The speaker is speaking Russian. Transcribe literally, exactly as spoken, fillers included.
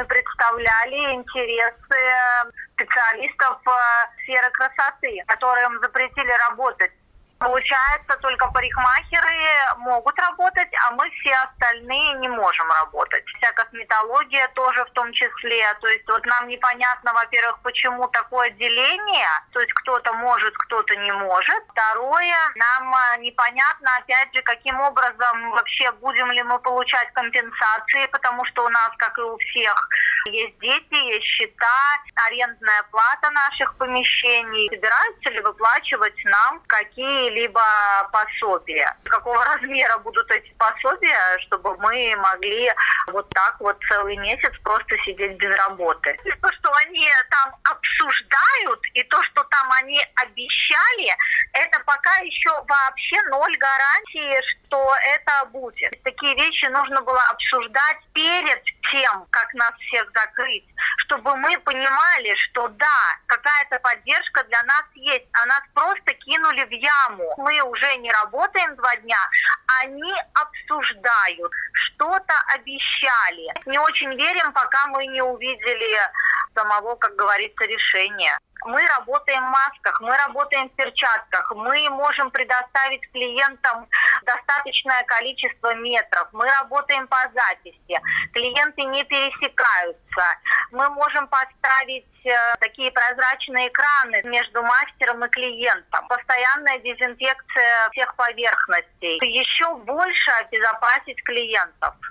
мы представляли интересы специалистов сферы красоты, которым запретили работать. Получается, только парикмахеры могут работать, а мы все остальные не можем работать. Вся косметология тоже в том числе. То есть вот нам непонятно, во-первых, почему такое деление. То есть кто-то может, кто-то не может. Второе, нам непонятно, опять же, каким образом вообще будем ли мы получать компенсации, потому что у нас, как и у всех, есть дети, есть счета, арендная плата наших помещений. Собираются ли выплачивать нам какие либо пособия. Какого размера будут эти пособия, чтобы мы могли вот так вот целый месяц просто сидеть без работы. И то, что они там обсуждают, и то, что там они обещали, это пока еще вообще ноль гарантии, что это будет. Такие вещи нужно было обсуждать перед тем, как нас всех закрыть, чтобы мы понимали, что да, какая-то поддержка для нас есть, а нас просто кинули в яму. Мы уже не работаем два дня, они обсуждают, что-то обещали. Не очень верим, пока мы не увидели самого, как говорится, решения. Мы работаем в масках, мы работаем в перчатках, мы можем предоставить клиентам достаточное количество метров, мы работаем по записи, клиенты не пересекаются, мы можем поставить э, такие прозрачные экраны между мастером и клиентом, постоянная дезинфекция всех поверхностей, еще больше обезопасить клиентов.